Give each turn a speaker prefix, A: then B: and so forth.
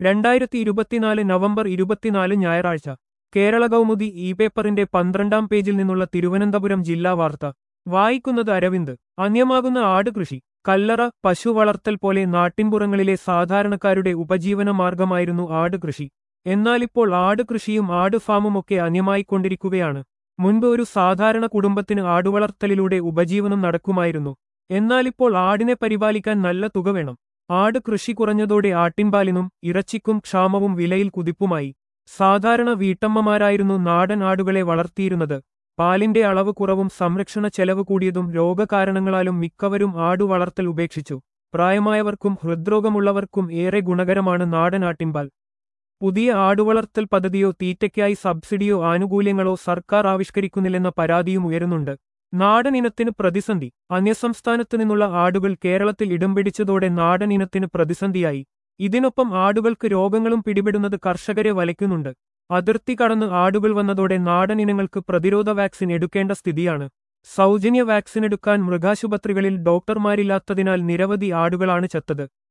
A: 2024 November 24 ഞായറാഴ്ച Kerala Kaumudi E പേപ്പറിന്റെ 12-ാം പേജിൽ നിന്നുള്ള തിരുവനന്തപുരം ജില്ലാ വാർത്ത വായിക്കുന്നത് അരവിന്ദ്. അന്യമാകുന്ന ആട് കൃഷി. കല്ലറ. പശു വളർത്തൽ പോലെ നാട്ടിൻപുറങ്ങളിലെ സാധാരണക്കാരുടെ ഉപജീവന മാർഗമായിരുന്നു ആട് കൃഷി. എന്നാലിപ്പോൾ ആട് കൃഷിയും ആട് ഫാമുമൊക്കെ അന്യമായിക്കൊണ്ടിരിക്കുകയാണ്. മുൻപ് ഒരു സാധാരണ കുടുംബത്തിന് ആടുവളർത്തലിലൂടെ ഉപജീവനം നടക്കുമായിരുന്നു. എന്നാലിപ്പോൾ ആടിനെ പരിപാലിക്കാൻ നല്ല തുക വേണം. ആട് കൃഷി കുറഞ്ഞതോടെ ആട്ടിൻപാലിനും ഇറച്ചിക്കും ക്ഷാമവും വിലയിൽ കുതിപ്പുമായി. സാധാരണ വീട്ടമ്മമാരായിരുന്നു നാടൻ ആടുകളെ വളർത്തിയിരുന്നത്. പാലിന്റെ അളവ് കുറവും സംരക്ഷണ ചെലവ് കൂടിയതും രോഗകാരണങ്ങളാലും മിക്കവരും ആടു വളർത്തൽ ഉപേക്ഷിച്ചു. പ്രായമായവർക്കും ഹൃദ്രോഗമുള്ളവർക്കും ഏറെ ഗുണകരമാണ് നാടൻ ആട്ടിൻപാൽ. പുതിയ ആടുവളർത്തൽ പദ്ധതിയോ തീറ്റയ്ക്കായി സബ്സിഡിയോ ആനുകൂല്യങ്ങളോ സർക്കാർ ആവിഷ്കരിക്കുന്നില്ലെന്ന പരാതിയും ഉയരുന്നുണ്ട്. നാടൻ ഇനത്തിന് പ്രതിസന്ധി. അന്യസംസ്ഥാനത്തു നിന്നുള്ള ആടുകൾ കേരളത്തിൽ ഇടം പിടിച്ചതോടെ നാടൻ ഇനത്തിന് പ്രതിസന്ധിയായി. ഇതിനൊപ്പം ആടുകൾക്ക് രോഗങ്ങളും പിടിപെടുന്നത് കർഷകരെ വലയ്ക്കുന്നുണ്ട്. അതിർത്തി കടന്ന് ആടുകൾ വന്നതോടെ നാടൻ ഇനങ്ങൾക്ക് പ്രതിരോധ വാക്സിൻ എടുക്കേണ്ട സ്ഥിതിയാണ്. സൗജന്യ വാക്സിൻ എടുക്കാൻ മൃഗാശുപത്രികളിൽ ഡോക്ടർമാരില്ലാത്തതിനാൽ നിരവധി ആടുകളാണ് ചത്തത്.